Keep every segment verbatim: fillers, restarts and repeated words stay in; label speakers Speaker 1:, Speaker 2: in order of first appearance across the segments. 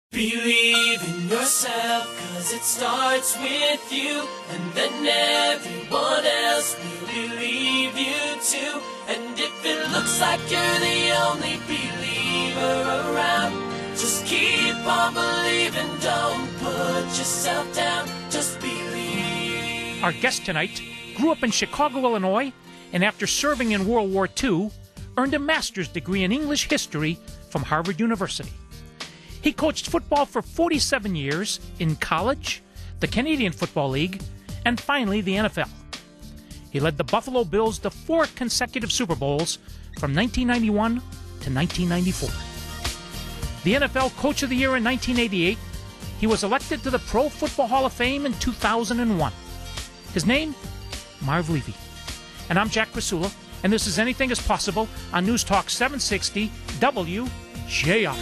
Speaker 1: Believe in yourself, cause it starts with you, and then everyone else will believe you too. And if it looks like you're the only believer around, just keep on believing, don't put yourself down, just believe.
Speaker 2: Our guest tonight grew up in Chicago, Illinois, and after serving in World War Two, earned a master's degree in English history from Harvard University. He coached football for forty-seven years in college, the Canadian Football League, and finally the N F L. He led the Buffalo Bills to four consecutive Super Bowls from nineteen ninety-one to nineteen ninety-four. The N F L Coach of the Year in nineteen eighty-eight, he was elected to the Pro Football Hall of Fame in two thousand one. His name, Marv Levy. And I'm Jack Krasula, and this is Anything is Possible on News Talk seven sixty W J R.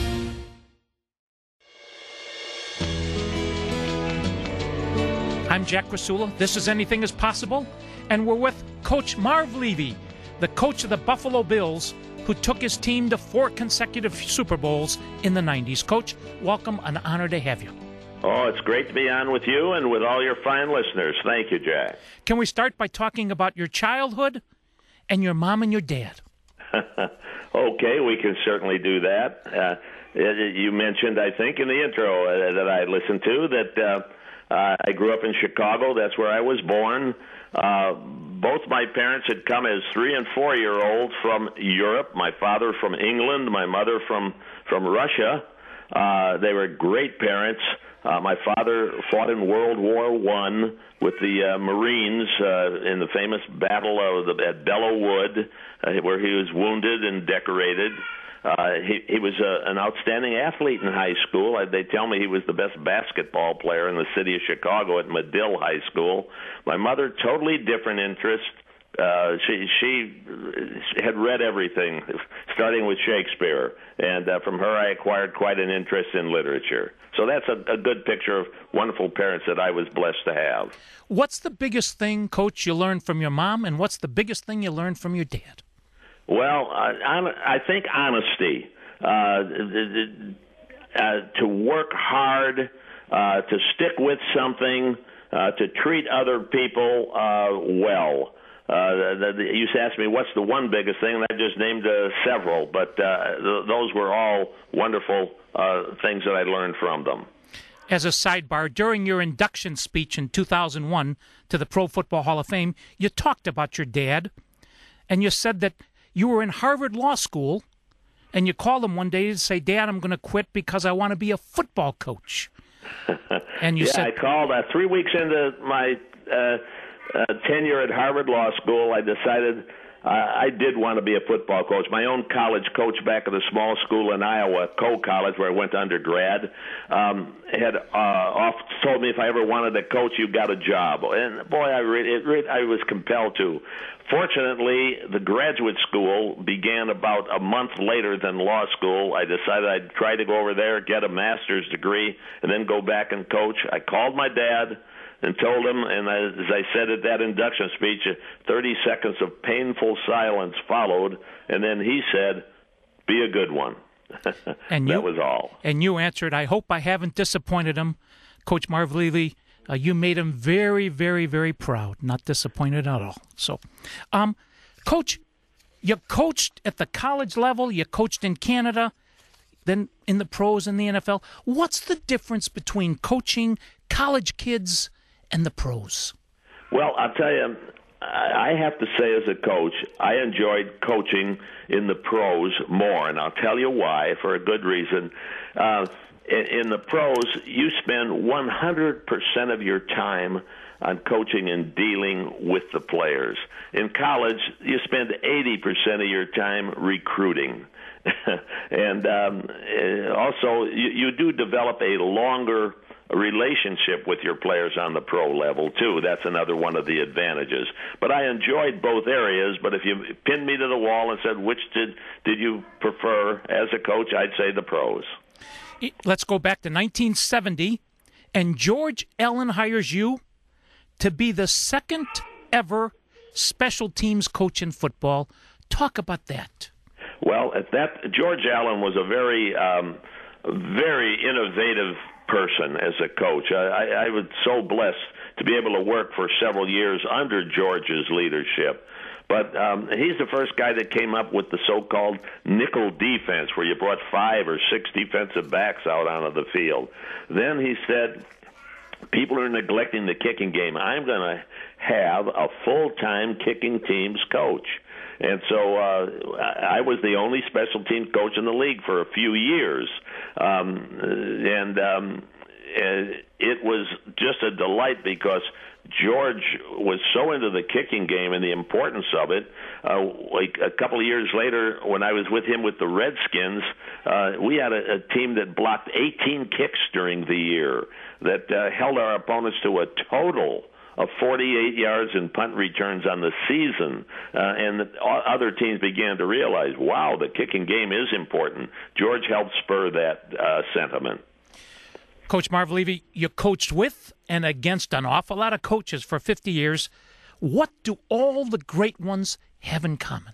Speaker 2: I'm Jack Krasula. This is Anything is Possible, and we're with Coach Marv Levy, the coach of the Buffalo Bills, who took his team to four consecutive Super Bowls in the nineties. Coach, welcome. An honor to have you.
Speaker 3: Oh, it's great to be on with you and with all your fine listeners. Thank you, Jack.
Speaker 2: Can we start by talking about your childhood and your mom and your dad?
Speaker 3: Okay, we can certainly do that. Uh, you mentioned, I think, in the intro uh, that I listened to that uh, uh, I grew up in Chicago. That's where I was born. Uh, both my parents had come as three- and four-year-olds from Europe. My father from England, my mother from, from Russia. Uh, they were great parents. Uh, my father fought in World War One with the uh, Marines uh, in the famous battle of the, at Belleau Wood, uh, where he was wounded and decorated. Uh, he, he was a, an outstanding athlete in high school. Uh, they tell me he was the best basketball player in the city of Chicago at Medill High School. My mother, totally different interest. Uh, she she had read everything, starting with Shakespeare, and uh, from her I acquired quite an interest in literature. So that's a, a good picture of wonderful parents that I was blessed to have.
Speaker 2: What's the biggest thing, Coach, you learned from your mom, and what's the biggest thing you learned from your dad?
Speaker 3: Well, uh, I think honesty, uh, uh, to work hard, uh, to stick with something, uh, to treat other people uh, well. Uh, the, the, you asked me what's the one biggest thing, and I just named uh, several, but uh, th- those were all wonderful uh, things that I learned from them.
Speaker 2: As a sidebar, during your induction speech in two thousand one to the Pro Football Hall of Fame, you talked about your dad, and you said that you were in Harvard Law School, and you called him one day to say, Dad, I'm going to quit because I want to be a football coach. And you
Speaker 3: yeah,
Speaker 2: said,
Speaker 3: I called uh, three weeks into my uh, uh, tenure at Harvard Law School. I decided uh, I did want to be a football coach. My own college coach back at a small school in Iowa, Coe College, where I went to undergrad, um, had uh, off told me if I ever wanted to coach, you got a job. And boy, I re- it re- I was compelled to. Fortunately, the graduate school began about a month later than law school. I decided I'd try to go over there, get a master's degree, and then go back and coach. I called my dad and told him, and as I said at that induction speech, thirty seconds of painful silence followed, and then he said, be a good one.
Speaker 2: And
Speaker 3: that
Speaker 2: you,
Speaker 3: was all.
Speaker 2: And you answered, I hope I haven't disappointed him. Coach Marv Levy, uh, you made him very, very, very proud, not disappointed at all. So, um, Coach, you coached at the college level, you coached in Canada, then in the pros and the N F L. What's the difference between coaching college kids and the pros?
Speaker 3: Well, I'll tell you, I have to say as a coach, I enjoyed coaching in the pros more, and I'll tell you why, for a good reason. Uh, in, in the pros, you spend one hundred percent of your time on coaching and dealing with the players. In college, you spend eighty percent of your time recruiting. and um, also, you, you do develop a longer relationship with your players on the pro level, too. That's another one of the advantages. But I enjoyed both areas, but if you pinned me to the wall and said, which did, did you prefer as a coach, I'd say the pros.
Speaker 2: Let's go back to nineteen seventy, and George Allen hires you to be the second ever special teams coach in football. Talk about that.
Speaker 3: Well, at that George Allen was a very um, a very innovative person as a coach. I, I, I was so blessed to be able to work for several years under George's leadership. But um, he's the first guy that came up with the so-called nickel defense, where you brought five or six defensive backs out onto the field. Then he said, people are neglecting the kicking game. I'm going to have a full-time kicking teams coach. And so uh, I was the only special teams coach in the league for a few years. Um, and um, it was just a delight because George was so into the kicking game and the importance of it. Uh, like a couple of years later, when I was with him with the Redskins, uh, we had a, a team that blocked eighteen kicks during the year that uh, held our opponents to a total of forty-eight yards in punt returns on the season. Uh, and the, other teams began to realize, wow, the kicking game is important. George helped spur that uh, sentiment.
Speaker 2: Coach Marv Levy, you coached with and against an awful lot of coaches for fifty years. What do all the great ones have in common?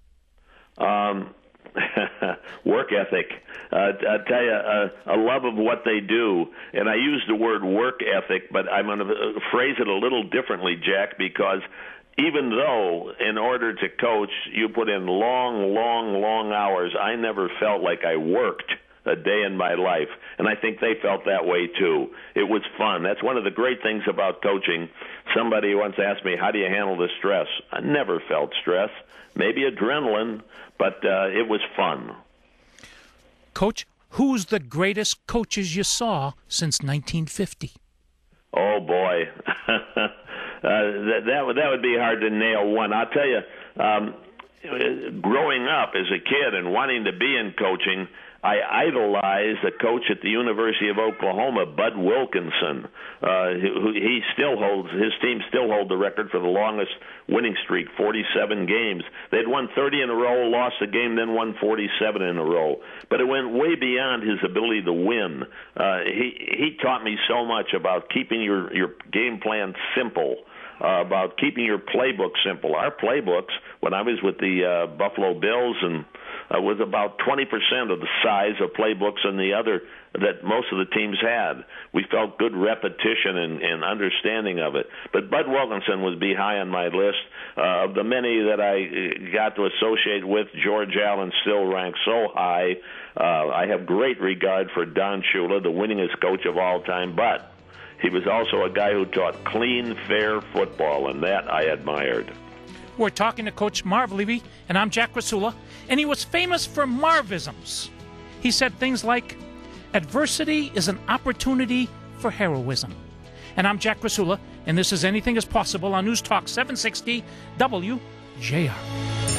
Speaker 2: Um,
Speaker 3: work ethic. Uh, I tell you, uh, a love of what they do. And I use the word work ethic, but I'm going to phrase it a little differently, Jack, because even though in order to coach you put in long, long, long hours, I never felt like I worked a day in my life, and I think they felt that way too. It was fun. That's one of the great things about coaching. Somebody once asked me, how do you handle the stress? I never felt stress, maybe adrenaline, but uh, it was fun.
Speaker 2: Coach, who's the greatest coaches you saw since nineteen fifty?
Speaker 3: Oh, boy. uh, that, that, would, that would be hard to nail one. I'll tell you, um, growing up as a kid and wanting to be in coaching, I idolized a coach at the University of Oklahoma, Bud Wilkinson. Uh, who he still holds, his team still hold the record for the longest winning streak, forty-seven games. They'd won thirty in a row, lost a game, then won forty-seven in a row. But it went way beyond his ability to win. Uh, he he taught me so much about keeping your your game plan simple. Uh, about keeping your playbook simple. Our playbooks, when I was with the uh, Buffalo Bills, and uh, was about twenty percent of the size of playbooks and the other that most of the teams had. We felt good repetition and, and understanding of it. But Bud Wilkinson would be high on my list. Uh, of the many that I got to associate with, George Allen still ranks so high. Uh, I have great regard for Don Shula, the winningest coach of all time, but he was also a guy who taught clean, fair football, and that I admired.
Speaker 2: We're talking to Coach Marv Levy, and I'm Jack Rasula, and he was famous for Marvisms. He said things like, adversity is an opportunity for heroism. And I'm Jack Rasula, and this is Anything is Possible on News Talk seven sixty W J R.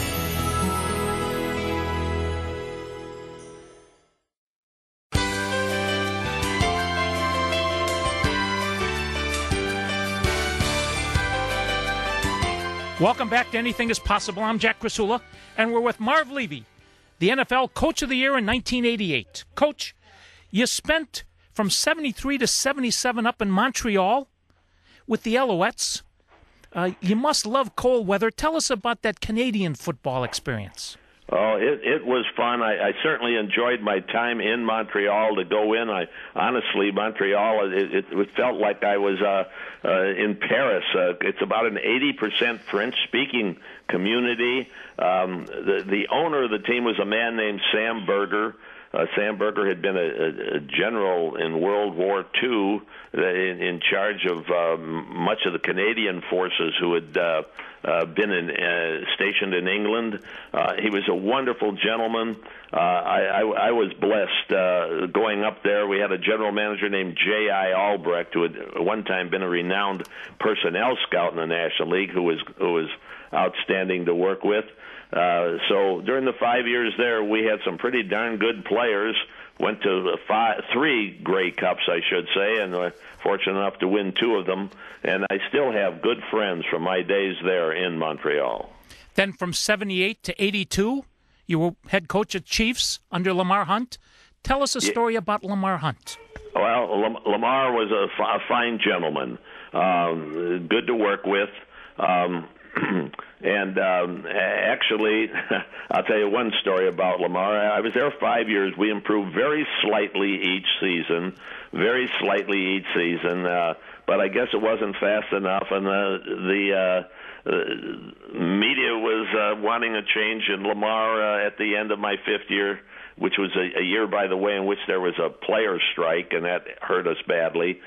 Speaker 2: Welcome back to Anything is Possible. I'm Jack Rasula, and we're with Marv Levy, the N F L Coach of the Year in nineteen eighty-eight. Coach, you spent from seventy-three to seventy-seven up in Montreal with the Alouettes. Uh, you must love cold weather. Tell us about that Canadian football experience.
Speaker 3: Oh, it it was fun. I, I certainly enjoyed my time in Montreal. To go in, I honestly Montreal. It, it, it felt like I was uh, uh, in Paris. Uh, it's about an eighty percent French-speaking community. Um, the the owner of the team was a man named Sam Berger. Uh, Sam Berger had been a, a, a general in World War Two, uh, in, in charge of um, much of the Canadian forces who had uh, uh, been in, uh, stationed in England. Uh, he was a wonderful gentleman. Uh, I, I, I was blessed uh, going up there. We had a general manager named J I Albrecht, who had at one time been a renowned personnel scout in the National League, who was who was outstanding to work with. Uh, so during the five years there, we had some pretty darn good players. Went to five, three Grey Cups, I should say, and were fortunate enough to win two of them. And I still have good friends from my days there in Montreal.
Speaker 2: Then from seventy-eight to eighty-two, you were head coach at Chiefs under Lamar Hunt. Tell us a story yeah. about Lamar Hunt.
Speaker 3: Well, Lamar was a, a fine gentleman, um, good to work with. Um, and um, actually, I'll tell you one story about Lamar. I was there five years. We improved very slightly each season, very slightly each season. Uh, but I guess it wasn't fast enough, and the the uh, uh, media was uh, wanting a change in Lamar uh, at the end of my fifth year, which was a, a year, by the way, in which there was a player strike, and that hurt us badly.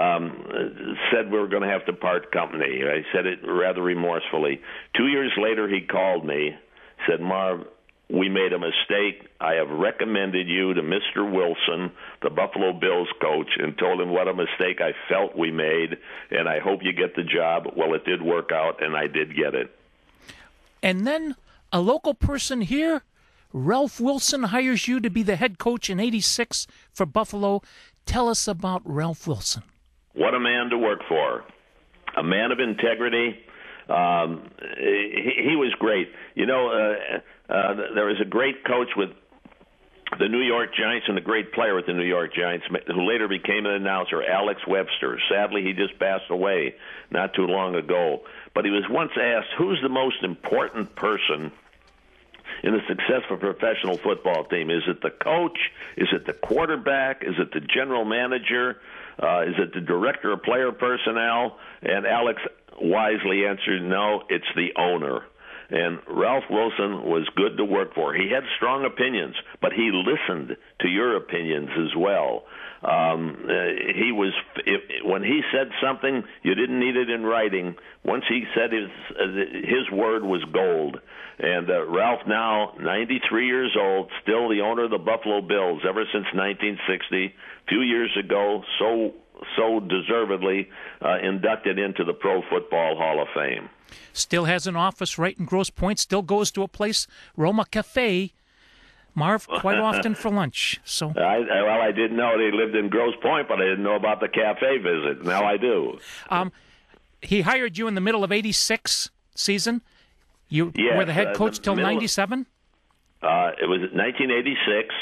Speaker 3: Um, said we were going to have to part company. I said it rather remorsefully. Two years later, he called me, said, "Marv, we made a mistake. I have recommended you to Mister Wilson, the Buffalo Bills coach, and told him what a mistake I felt we made, and I hope you get the job." Well, it did work out, and I did get it.
Speaker 2: And then a local person here, Ralph Wilson, hires you to be the head coach in eighty-six for Buffalo. Tell us about Ralph Wilson.
Speaker 3: What a man to work for. A man of integrity. Um, he, he was great. You know, uh, uh, there was a great coach with the New York Giants and a great player with the New York Giants who later became an announcer, Alex Webster. Sadly, he just passed away not too long ago. But he was once asked, who's the most important person in a successful professional football team? Is it the coach? Is it the quarterback? Is it the general manager? Uh, is it the director of player personnel? And Alex wisely answered, no, it's the owner. And Ralph Wilson was good to work for. He had strong opinions, but he listened to your opinions as well. Um, uh, he was if, when he said something, you didn't need it in writing. Once he said his uh, his word was gold. And uh, Ralph, now ninety-three years old, still the owner of the Buffalo Bills ever since nineteen sixty. A few years ago, so so deservedly uh, inducted into the Pro Football Hall of Fame.
Speaker 2: Still has an office right in Grosse Pointe. Still goes to a place, Roma Cafe, Marv, quite often for lunch. So,
Speaker 3: I, well, I didn't know they lived in Grosse Pointe, but I didn't know about the cafe visit. Now I do.
Speaker 2: Um, he hired you in the middle of eighty-six season. You
Speaker 3: yes,
Speaker 2: were the head coach
Speaker 3: uh,
Speaker 2: till ninety-seven?
Speaker 3: Uh, it was nineteen eighty-six.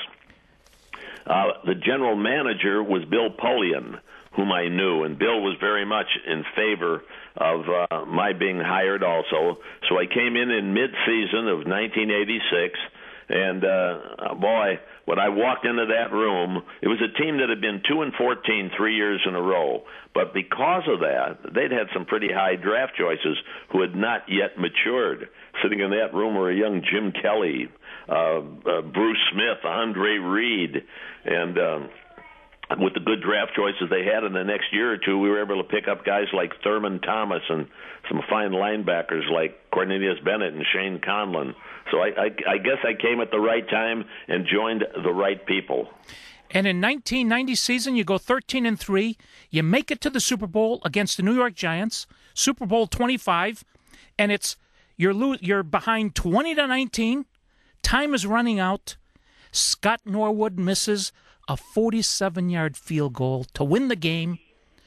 Speaker 3: Uh, the general manager was Bill Polian, whom I knew, and Bill was very much in favor of uh, my being hired also. So I came in in mid-season of nineteen eighty-six, and uh, boy, when I walked into that room, it was a team that had been two and fourteen three years in a row. But because of that, they'd had some pretty high draft choices who had not yet matured. Sitting in that room were a young Jim Kelly, uh, uh, Bruce Smith, Andre Reed, and um, with the good draft choices they had in the next year or two, we were able to pick up guys like Thurman Thomas and some fine linebackers like Cornelius Bennett and Shane Conlon. So I, I, I guess I came at the right time and joined the right people.
Speaker 2: And in nineteen ninety season, you go thirteen and three. You make it to the Super Bowl against the New York Giants, Super Bowl twenty-five, and it's you're lo- you're behind twenty to nineteen. Time is running out. Scott Norwood misses a forty-seven-yard field goal to win the game.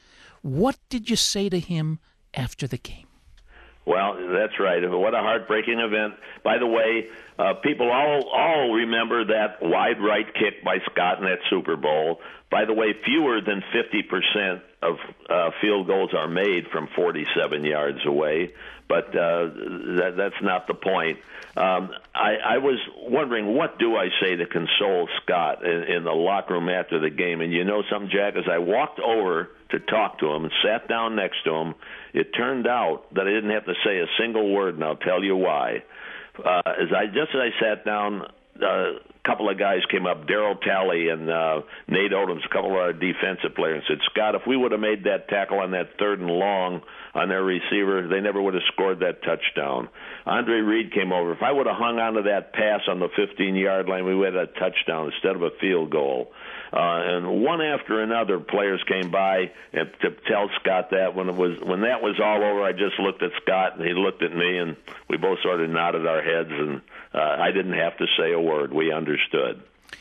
Speaker 2: What did you say to him after the game?
Speaker 3: Well, that's right. What a heartbreaking event. By the way, uh, people all all remember that wide right kick by Scott in that Super Bowl. By the way, fewer than fifty percent of uh, field goals are made from forty-seven yards away, but uh, that, that's not the point. Um, I, I was wondering, what do I say to console Scott in, in the locker room after the game? And you know something, Jack, as I walked over to talk to him and sat down next to him, it turned out that I didn't have to say a single word, and I'll tell you why. Uh, as I just as I sat down, uh, a couple of guys came up, Darryl Talley and uh, Nate Odoms, a couple of our defensive players, and said, Scott, if we would have made that tackle on that third and long on their receiver, they never would have scored that touchdown. Andre Reed came over. If I would have hung on to that pass on the fifteen-yard line, we would have had a touchdown instead of a field goal. Uh, and one after another, players came by and to tell Scott that. When it was when that was all over, I just looked at Scott and he looked at me, and we both sort of nodded our heads, and uh, I didn't have to say a word. We understood.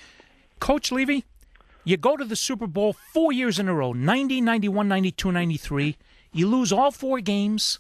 Speaker 2: Coach Levy, you go to the Super Bowl four years in a row, ninety, ninety-one, ninety-two, ninety-three. You lose all four games.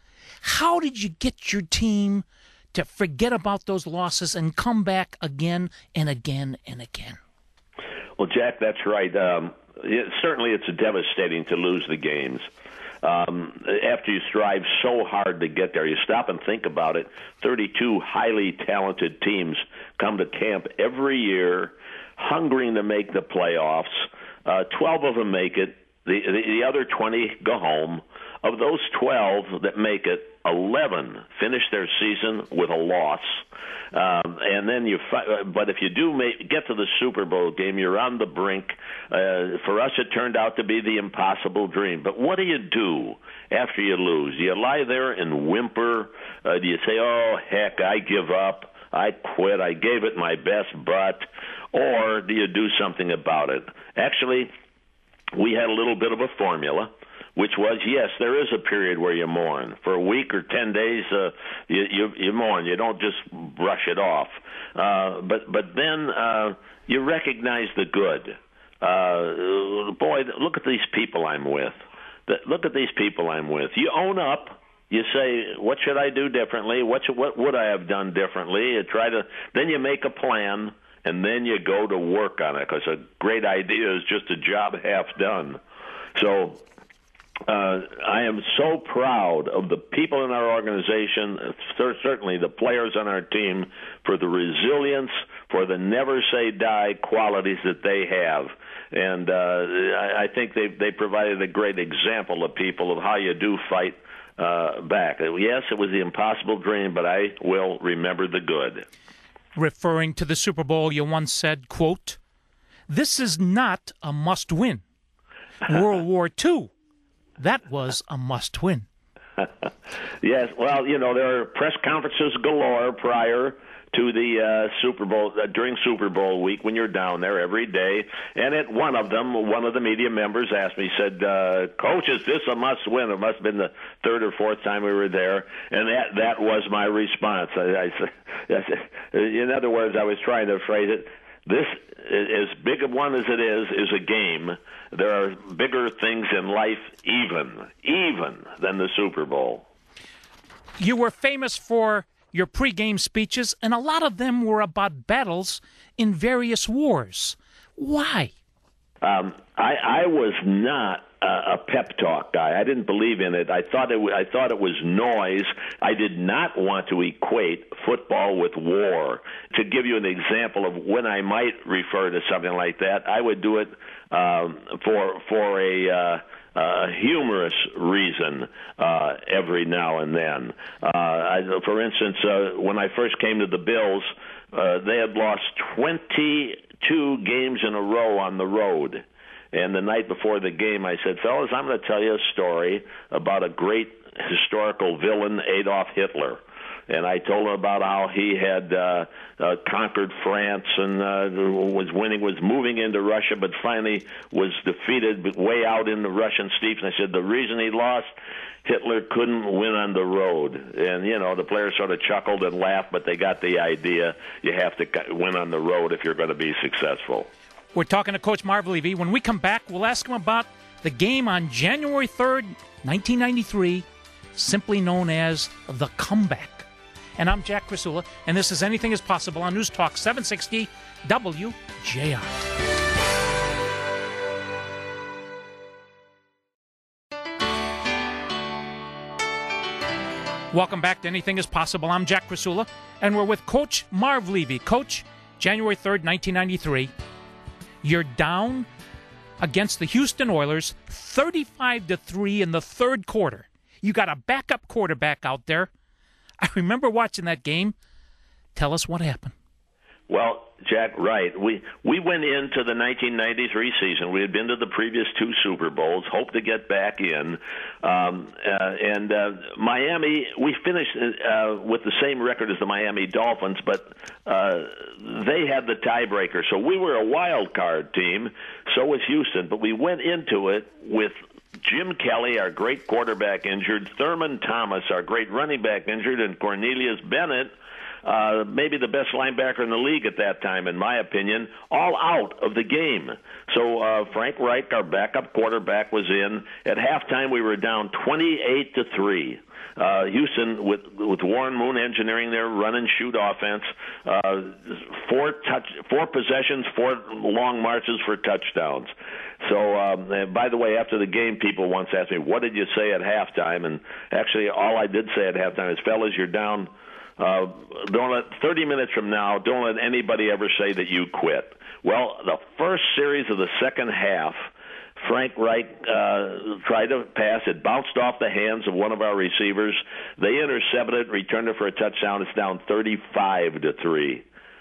Speaker 2: How did you get your team to forget about those losses and come back again and again and again?
Speaker 3: Well, Jack, that's right. Um, it, certainly it's devastating to lose the games. Um, after you strive so hard to get there, you stop and think about it. thirty-two highly talented teams come to camp every year, hungering to make the playoffs. Uh, twelve of them make it. The, the, the other twenty go home. Of those twelve that make it, eleven finish their season with a loss. Um, and then you, fi- but if you do make, get to the Super Bowl game, you're on the brink. Uh, for us, it turned out to be the impossible dream. But what do you do after you lose? Do you lie there and whimper? Uh, do you say, "Oh heck, I give up, I quit, I gave it my best," but, or do you do something about it? Actually, we had a little bit of a formula, which was, yes, there is a period where you mourn. For a week or ten days, uh, you, you, you mourn. You don't just brush it off. Uh, but but then uh, you recognize the good. Uh, boy, look at these people I'm with. Look at these people I'm with. You own up. You say, what should I do differently? What should, what would I have done differently? You try to. Then you make a plan, and then you go to work on it, because a great idea is just a job half done. So Uh, I am so proud of the people in our organization, certainly the players on our team, for the resilience, for the never-say-die qualities that they have. And uh, I, I think they they provided a great example to people of how you do fight uh, back. Yes, it was the impossible dream, but I will remember the good.
Speaker 2: Referring to the Super Bowl, you once said, quote, "This is not a must-win. World War Two. That was a must-win."
Speaker 3: Yes, well, you know, there are press conferences galore prior to the uh, Super Bowl, uh, during Super Bowl week when you're down there every day. And at one of them, one of the media members asked me, said, uh, "Coach, is this a must-win?" It must have been the third or fourth time we were there. And that, that was my response. I, I, in other words, I was trying to phrase it, this, as big a one as it is, is a game. There are bigger things in life, even, even than the Super Bowl.
Speaker 2: You were famous for your pregame speeches, and a lot of them were about battles in various wars. Why?
Speaker 3: Um, I, I was not a, a pep talk guy. I didn't believe in it. I thought it. I thought it was noise. I did not want to equate football with war. To give you an example of when I might refer to something like that, I would do it um, for for a. Uh, Uh, humorous reason uh, every now and then. Uh, I, for instance, uh, when I first came to the Bills, uh, they had lost twenty-two games in a row on the road. And the night before the game, I said, "Fellas, I'm going to tell you a story about a great historical villain, Adolf Hitler." And I told him about how he had uh, uh, conquered France and uh, was winning, was moving into Russia, but finally was defeated way out in the Russian steppes. And I said the reason he lost, Hitler couldn't win on the road. And, you know, the players sort of chuckled and laughed, but they got the idea. You have to win on the road if you're going to be successful.
Speaker 2: We're talking to Coach Marv Levy. When we come back, we'll ask him about the game on January third, nineteen ninety-three, simply known as the comeback. And I'm Jack Krasula, and this is Anything is Possible on News Talk seven sixty W J R. Welcome back to Anything is Possible. I'm Jack Krasula, and we're with Coach Marv Levy. Coach, January third, nineteen ninety-three, you're down against the Houston Oilers thirty-five to three in the third quarter. You got a backup quarterback out there. I remember watching that game. Tell us what happened.
Speaker 3: Well, Jack, right. We we went into the nineteen ninety-three season. We had been to the previous two Super Bowls, hoped to get back in. Um, uh, and uh, Miami, we finished uh, with the same record as the Miami Dolphins, but uh, they had the tiebreaker. So we were a wild card team. So was Houston. But we went into it with Jim Kelly, our great quarterback, injured, Thurman Thomas, our great running back, injured, and Cornelius Bennett, uh, maybe the best linebacker in the league at that time, in my opinion, all out of the game. So uh, Frank Reich, our backup quarterback, was in. At halftime, we were down twenty-eight to three. Uh, Houston, with with Warren Moon engineering their run-and-shoot offense, uh, four touch, four possessions, four long marches for touchdowns. So, um, and by the way, after the game, people once asked me, what did you say at halftime? And actually, all I did say at halftime is, fellas, you're down. Uh, don't let, thirty minutes from now, don't let anybody ever say that you quit. Well, the first series of the second half, Frank Reich uh, tried to pass. It bounced off the hands of one of our receivers. They intercepted it, returned it for a touchdown. It's down thirty-five to three.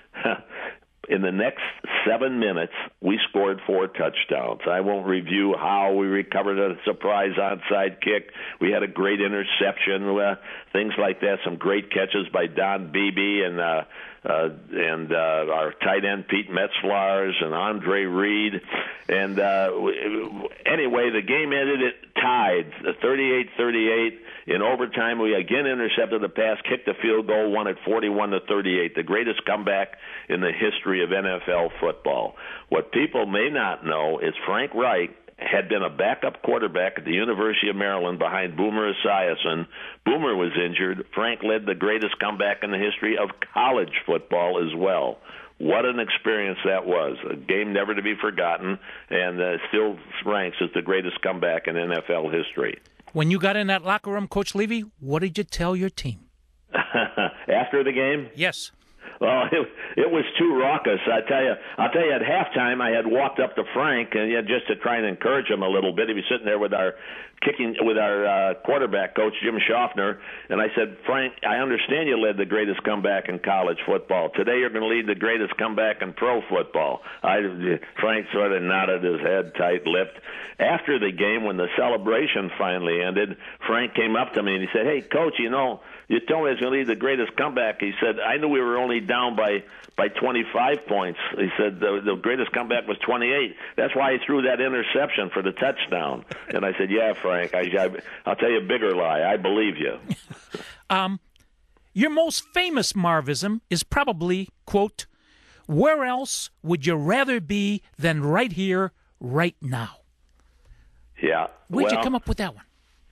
Speaker 3: In the next seven minutes, we scored four touchdowns. I won't review how we recovered a surprise onside kick. We had a great interception, uh, things like that. Some great catches by Don Beebe and uh, uh, and uh, our tight end Pete Metzlars and Andre Reed. And uh, anyway, the game ended it tied, thirty-eight thirty-eight. In overtime, we again intercepted the pass, kicked a field goal, won it forty-one to thirty-eight, the greatest comeback in the history of N F L football. What people may not know is Frank Reich had been a backup quarterback at the University of Maryland behind Boomer Esiason. Boomer was injured. Frank led the greatest comeback in the history of college football as well. What an experience that was. A game never to be forgotten, and uh, still ranks as the greatest comeback in N F L history.
Speaker 2: When you got in that locker room, Coach Levy, what did you tell your team?
Speaker 3: After the game?
Speaker 2: Yes.
Speaker 3: Well, it, it was too raucous. I tell you, I'll tell you. At halftime, I had walked up to Frank, and yeah, just to try and encourage him a little bit. He was sitting there with our kicking, with our uh, quarterback coach Jim Schaffner, and I said, Frank, I understand you led the greatest comeback in college football. Today, you're going to lead the greatest comeback in pro football. I, Frank sort of nodded his head, tight-lipped. After the game, when the celebration finally ended, Frank came up to me and he said, "Hey, Coach, you know, you told me I was going to lead the greatest comeback." He said, "I knew we were only down by, by twenty-five points." He said, the, the greatest comeback was twenty-eight. That's why he threw that interception for the touchdown. And I said, "Yeah, Frank, I, I, I'll tell you a bigger lie. I believe you."
Speaker 2: um, your most famous Marvism is probably, quote, "Where else would you rather be than right here, right now?"
Speaker 3: Yeah.
Speaker 2: Where'd
Speaker 3: well,
Speaker 2: you come up with that one?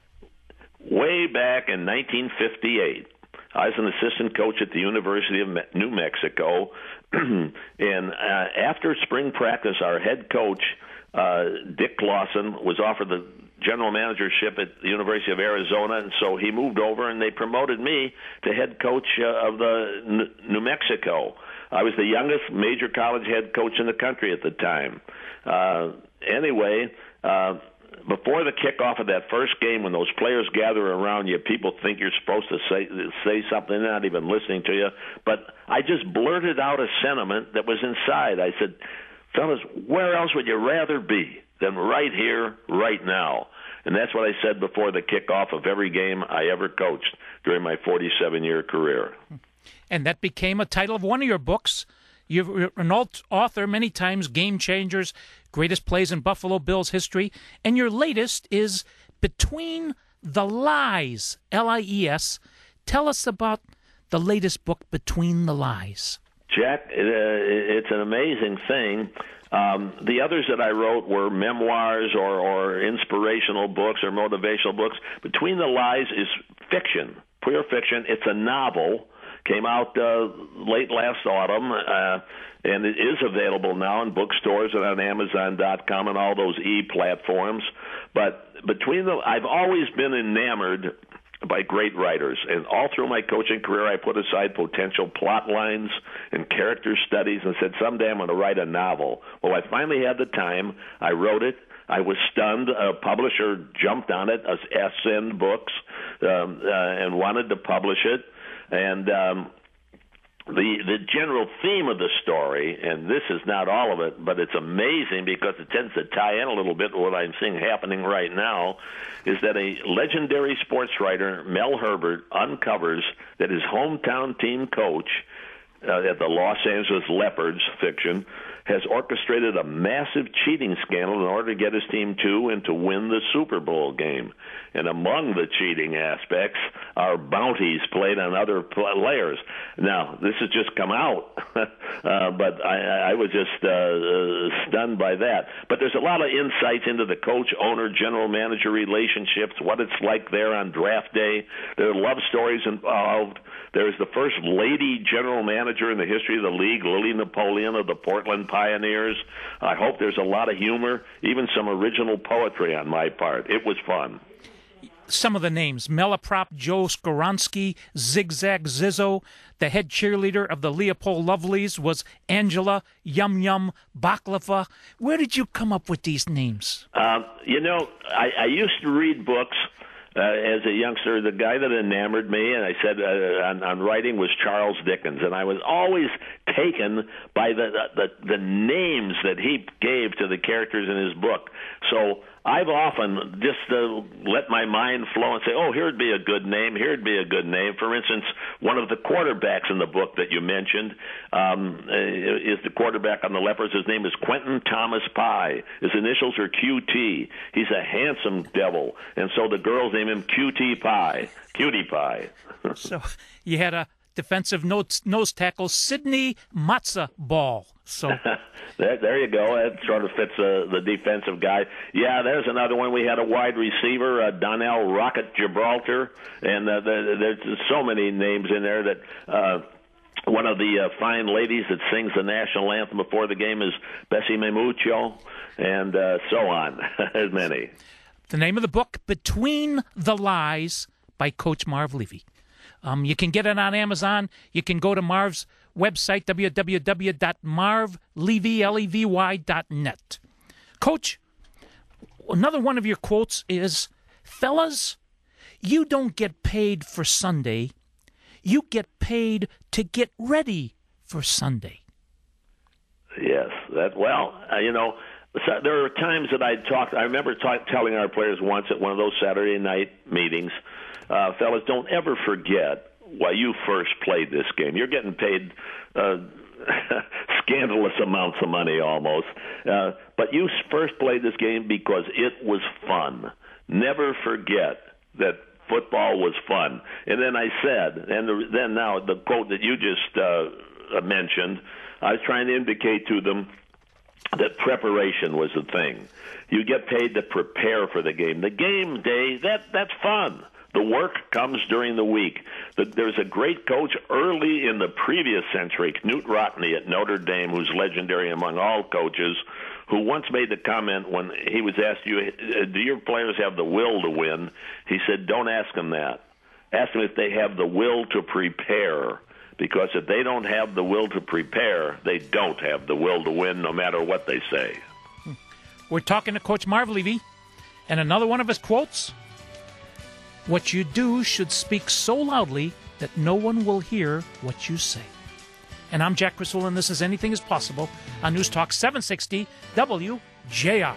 Speaker 3: Way back in nineteen fifty-eight, I was an assistant coach at the University of New Mexico, and uh, after spring practice, our head coach, uh, Dick Lawson, was offered the general managership at the University of Arizona, and so he moved over, and they promoted me to head coach uh, of the N- New Mexico. I was the youngest major college head coach in the country at the time. Uh, anyway, uh, before the kickoff of that first game, when those players gather around you, people think you're supposed to say say something, they're not even listening to you. But I just blurted out a sentiment that was inside. I said, "Fellas, where else would you rather be than right here, right now?" And that's what I said before the kickoff of every game I ever coached during my forty-seven-year career.
Speaker 2: And that became a title of one of your books. You're an author many times, Game Changers, Greatest Plays in Buffalo Bills History. And your latest is Between the Lies, L I E S. Tell us about the latest book, Between the Lies.
Speaker 3: Jack, it, uh, it's an amazing thing. Um, the others that I wrote were memoirs or, or inspirational books or motivational books. Between the Lies is fiction, pure fiction. It's a novel. Came out uh, late last autumn, uh, and it is available now in bookstores and on Amazon dot com and all those e-platforms. But between the, I've always been enamored by great writers, and all through my coaching career, I put aside potential plot lines and character studies and said, someday I'm going to write a novel. Well, I finally had the time. I wrote it. I was stunned. A publisher jumped on it, Ascend Books, um, uh, and wanted to publish it. And um, the the general theme of the story, and this is not all of it, but it's amazing because it tends to tie in a little bit with what I'm seeing happening right now, is that a legendary sports writer, Mel Herbert, uncovers that his hometown team coach uh, at the Los Angeles Leopards, fiction, has orchestrated a massive cheating scandal in order to get his team to and to win the Super Bowl game. And among the cheating aspects are bounties played on other players. Now, this has just come out, uh, but I, I was just uh, uh, stunned by that. But there's a lot of insights into the coach, owner, general manager relationships, what it's like there on draft day. There are love stories involved. There's the first lady general manager in the history of the league, Lily Napoleon of the Portland pioneers. I hope there's a lot of humor, even some original poetry on my part. It was fun.
Speaker 2: Some of the names: Malaprop Joe Skoronsky, Zigzag Zizzo. The head cheerleader of the Leopold Lovelies was Angela Yum Yum Baklava. Where did you come up with these names?
Speaker 3: Um, you know, I, I used to read books uh, as a youngster. The guy that enamored me, and I said uh, on, on writing, was Charles Dickens, and I was always taken by the, the the names that he gave to the characters in his book. So I've often just uh, let my mind flow and say, oh, here'd be a good name, here'd be a good name. For instance, one of the quarterbacks in the book that you mentioned um, is the quarterback on the Leopards. His name is Quentin Thomas Pye. His initials are Q T. He's a handsome devil, and so the girls name him Q T Pie, Cutie Pie.
Speaker 2: So you had a defensive nose, nose tackle, Sidney Matza Ball. So
Speaker 3: there, there you go. That sort of fits uh, the defensive guy. Yeah, there's another one. We had a wide receiver, uh, Donnell Rocket Gibraltar, and uh, the, there's so many names in there that. Uh, One of the uh, fine ladies that sings the national anthem before the game is Bessie Memucho, and uh, so on. As many.
Speaker 2: The name of the book, Between the Lies, by Coach Marv Levy. Um, you can get it on Amazon. You can go to Marv's website, w w w dot marv levy dot net. Coach, another one of your quotes is, fellas, you don't get paid for Sunday. You get paid to get ready for Sunday.
Speaker 3: Yes, that well, uh, you know, so there are times that I talked. I remember talk, telling our players once at one of those Saturday night meetings, uh, fellas, don't ever forget why you first played this game. You're getting paid uh, scandalous amounts of money almost, uh, but you first played this game because it was fun. Never forget that football was fun. And then I said, and the, then now the quote that you just uh, mentioned, I was trying to indicate to them that preparation was the thing. You get paid to prepare for the game. The game day, that that's fun. The work comes during the week. The, there's a great coach early in the previous century, Knute Rockne at Notre Dame, who's legendary among all coaches, who once made the comment when he was asked, "You, do your players have the will to win?" He said, don't ask them that. Ask them if they have the will to prepare, because if they don't have the will to prepare, they don't have the will to win no matter what they say.
Speaker 2: We're talking to Coach Marv Levy, and another one of his quotes, what you do should speak so loudly that no one will hear what you say. And I'm Jack Criswell, and this is Anything is Possible on News Talk seven sixty W J R.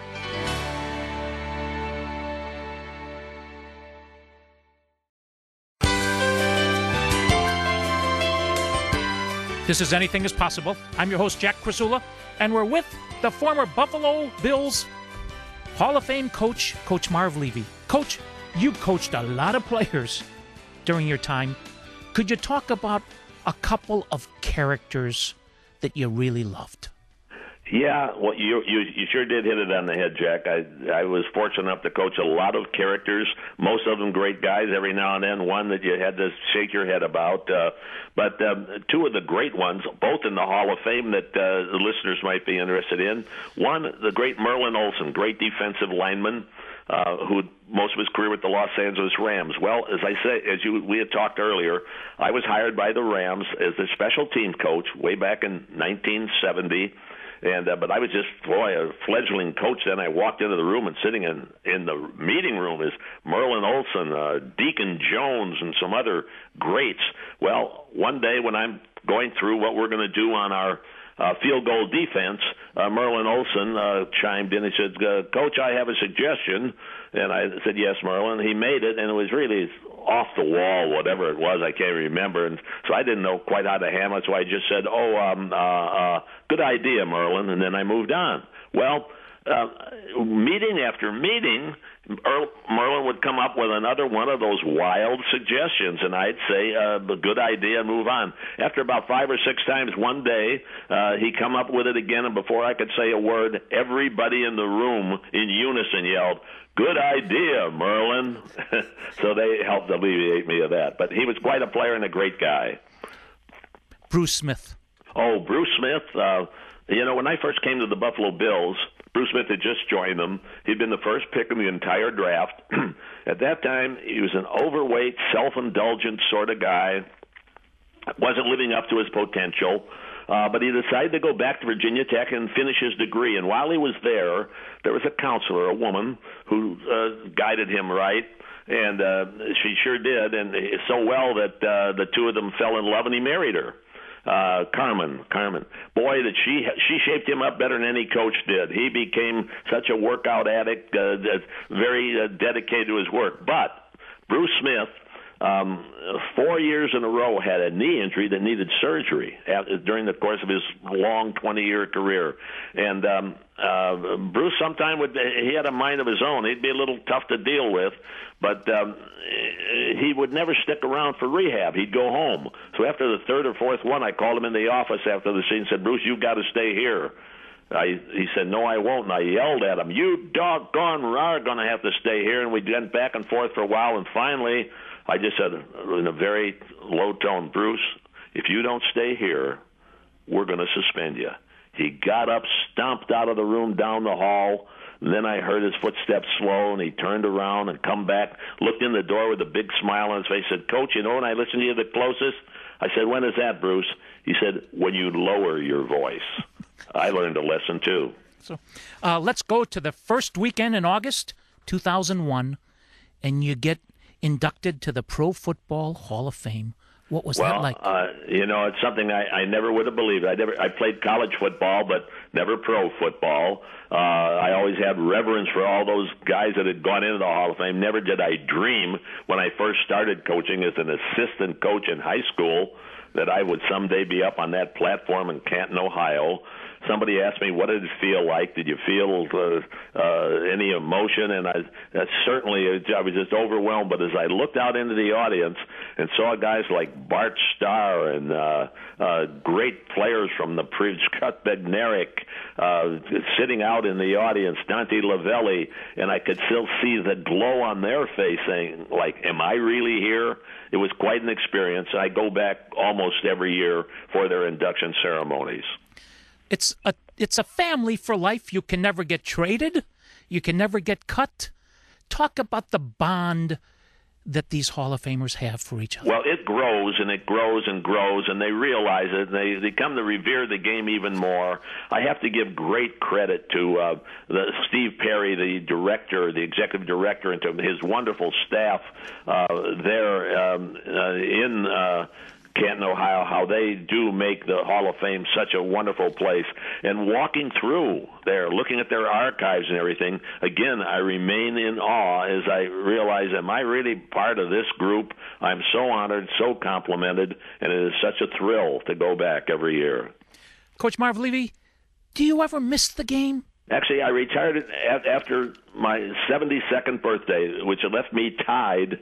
Speaker 2: This is Anything is Possible. I'm your host, Jack Criswell, and we're with the former Buffalo Bills Hall of Fame coach, Coach Marv Levy. Coach, you coached a lot of players during your time. Could you talk about a couple of characters that you really loved?
Speaker 3: Yeah, well, you, you you sure did hit it on the head, Jack. I I was fortunate enough to coach a lot of characters, most of them great guys. Every now and then, one that you had to shake your head about. Uh, but um, two of the great ones, both in the Hall of Fame, that uh, the listeners might be interested in. One, the great Merlin Olsen, great defensive lineman, uh, who most of his career with the Los Angeles Rams. Well, as I say, as you we had talked earlier, I was hired by the Rams as the special teams coach way back in nineteen seventy. And uh, but I was just, boy, a fledgling coach then. I walked into the room, and sitting in, in the meeting room is Merlin Olsen, uh, Deacon Jones, and some other greats. Well, one day when I'm going through what we're going to do on our uh, field goal defense, uh, Merlin Olsen uh, chimed in. He said, uh, Coach, I have a suggestion. And I said, yes, Merlin. He made it, and it was really off the wall, whatever it was. I can't remember. And so I didn't know quite how to handle it, so I just said, oh, um, uh, uh, good idea, Merlin, and then I moved on. Well, uh, meeting after meeting, Earl, Merlin would come up with another one of those wild suggestions, and I'd say, uh, a good idea, and move on. After about five or six times one day, uh, he come up with it again, and before I could say a word, everybody in the room in unison yelled, good idea, Merlin. So they helped alleviate me of that. But he was quite a player and a great guy.
Speaker 2: Bruce Smith.
Speaker 3: Oh, Bruce Smith, uh, You know, when I first came to the Buffalo Bills, Bruce Smith had just joined them. He'd been the first pick in the entire draft. At that time, he was an overweight, self-indulgent sort of guy. Wasn't living up to his potential. Uh, but he decided to go back to Virginia Tech and finish his degree. And while he was there, there was a counselor, a woman, who uh, guided him right. And uh, she sure did, and so well that uh, the two of them fell in love, and he married her. Uh, Carmen, Carmen. Boy, that she she shaped him up better than any coach did. He became such a workout addict, uh, very uh, dedicated to his work. But Bruce Smith, um, four years in a row, had a knee injury that needed surgery at, during the course of his long twenty-year career. And um, uh, Bruce sometime would he had a mind of his own. He'd be a little tough to deal with, but um, he would never stick around for rehab. He'd go home. So after the third or fourth one, I called him in the office after the scene and said, "Bruce, you've got to stay here." I, he said, "No, I won't." And I yelled at him, "You doggone are going to have to stay here." And we went back and forth for a while, and finally I just said in a very low tone, "Bruce, if you don't stay here, we're going to suspend you." He got up, stomped out of the room down the hall. Then I heard his footsteps slow, and he turned around and come back, looked in the door with a big smile on his face, said, "Coach, you know when I listen to you the closest?" I said, "When is that, Bruce?" He said, "When you lower your voice." I learned a lesson, too.
Speaker 2: So uh, let's go to the first weekend in August two thousand one, and you get inducted to the Pro Football Hall of Fame. What was
Speaker 3: well,
Speaker 2: that like?
Speaker 3: Uh, you know, it's something I, I never would have believed. I never I played college football, but never pro football. Uh, I always had reverence for all those guys that had gone into the Hall of Fame. Never did I dream when I first started coaching as an assistant coach in high school that I would someday be up on that platform in Canton, Ohio. Somebody asked me, "What did it feel like? Did you feel uh, uh, any emotion?" And I that certainly, I was just overwhelmed. But as I looked out into the audience and saw guys like Bart Starr and uh, uh, great players from the pre Scott Bednarik uh, sitting out in the audience, Dante Lavelli, and I could still see the glow on their face saying, like, "Am I really here?" It was quite an experience. I go back almost every year for their induction ceremonies.
Speaker 2: It's a it's a family for life. You can never get traded. You can never get cut. Talk about the bond that these Hall of Famers have for each other.
Speaker 3: Well, it grows and it grows and grows, and they realize it. And they, they come to revere the game even more. I have to give great credit to uh, the Steve Perry, the director, the executive director, and to his wonderful staff uh, there um, uh, in uh Canton, Ohio, how they do make the Hall of Fame such a wonderful place. And walking through there, looking at their archives and everything, again, I remain in awe as I realize, am I really part of this group? I'm so honored, so complimented, and it is such a thrill to go back every year.
Speaker 2: Coach Marv Levy, do you ever miss the game?
Speaker 3: Actually, I retired after my seventy-second birthday, which left me tied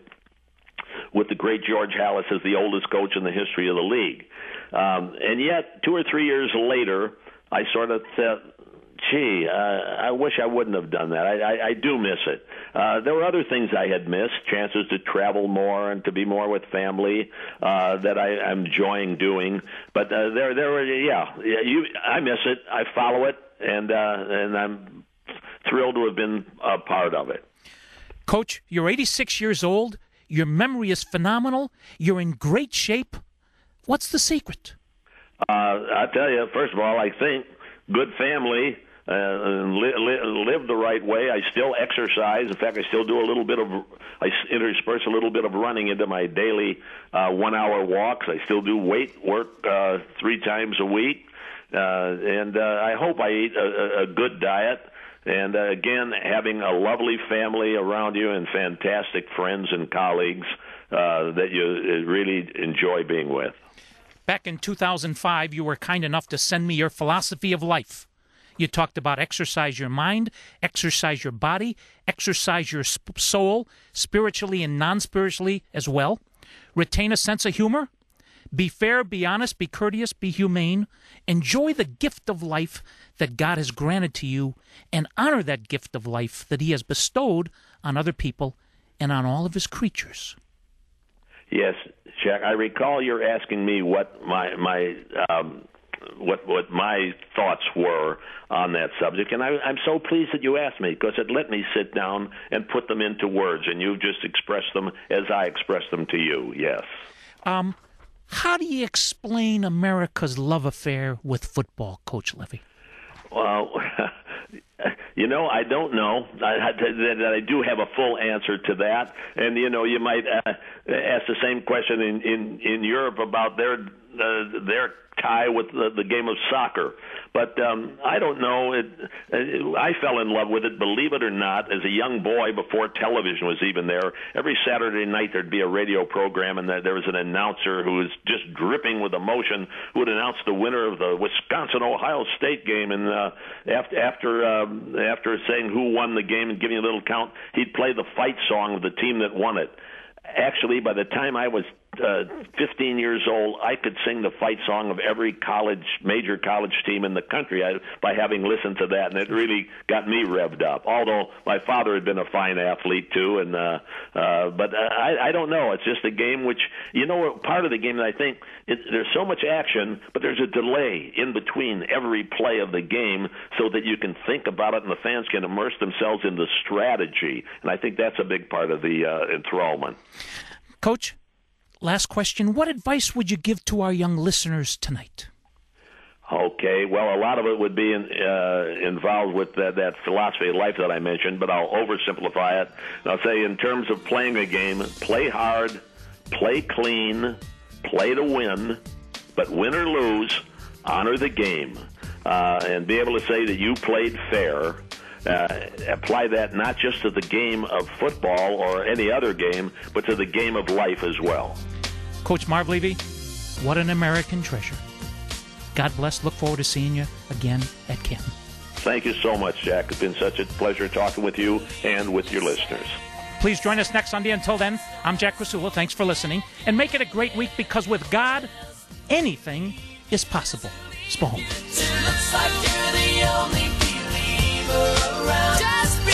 Speaker 3: with the great George Halas as the oldest coach in the history of the league. Um, and yet, two or three years later, I sort of thought, gee, uh, I wish I wouldn't have done that. I, I, I do miss it. Uh, there were other things I had missed, chances to travel more and to be more with family uh, that I, I'm enjoying doing. But uh, there, there were, yeah, yeah you, I miss it. I follow it, and uh, and I'm thrilled to have been a part of it.
Speaker 2: Coach, you're eighty-six years old. Your memory is phenomenal. You're in great shape. What's the secret?
Speaker 3: Uh, I tell you, first of all, I think good family uh, and li- li- live the right way. I still exercise. In fact, I still do a little bit of, I intersperse a little bit of running into my daily uh, one-hour walks. I still do weight work uh, three times a week. Uh, and uh, I hope I eat a, a good diet. And, uh, again, having a lovely family around you and fantastic friends and colleagues uh, that you really enjoy being with.
Speaker 2: Back in two thousand five, you were kind enough to send me your philosophy of life. You talked about exercise your mind, exercise your body, exercise your sp- soul, spiritually and non-spiritually as well. Retain a sense of humor. Be fair, be honest, be courteous, be humane. Enjoy the gift of life that God has granted to you, and honor that gift of life that he has bestowed on other people and on all of his creatures.
Speaker 3: Yes, Jack, I recall you're asking me what my my um, what what my thoughts were on that subject. And I, I'm so pleased that you asked me, because it let me sit down and put them into words, and you've just expressed them as I expressed them to you. Yes.
Speaker 2: Um, how do you explain America's love affair with football, Coach Levy?
Speaker 3: Well, you know, I don't know I, that I do have a full answer to that. And, you know, you might uh, ask the same question in, in, in Europe about their uh, their tie with the, the game of soccer. But um, I don't know. It, it, I fell in love with it, believe it or not, as a young boy before television was even there. Every Saturday night there'd be a radio program, and there was an announcer who was just dripping with emotion who would announce the winner of the Wisconsin-Ohio State game. And uh, after after, um, after saying who won the game and giving a little count, he'd play the fight song of the team that won it. Actually, by the time I was uh, fifteen years old, I could sing the fight song of every college, major college team in the country I, by having listened to that, and it really got me revved up. Although my father had been a fine athlete too, and uh, uh, but I, I don't know. It's just a game which, you know, part of the game that I think it, there's so much action, but there's a delay in between every play of the game, so that you can think about it and the fans can immerse themselves in the strategy, and I think that's a big part of the uh, enthrallment.
Speaker 2: Coach, last question. What advice would you give to our young listeners tonight?
Speaker 3: Okay, well, a lot of it would be in, uh, involved with that, that philosophy of life that I mentioned, but I'll oversimplify it. And I'll say, in terms of playing a game, play hard, play clean, play to win, but win or lose, honor the game, uh, and be able to say that you played fair. Uh, apply that not just to the game of football or any other game, but to the game of life as well.
Speaker 2: Coach Marv Levy, what an American treasure. God bless. Look forward to seeing you again at Canton.
Speaker 3: Thank you so much, Jack. It's been such a pleasure talking with you and with your listeners.
Speaker 2: Please join us next Sunday. Until then, I'm Jack Krasula. Thanks for listening. And make it a great week, because with God, anything is possible. Spohom.
Speaker 1: It looks like you're the only believer around. Just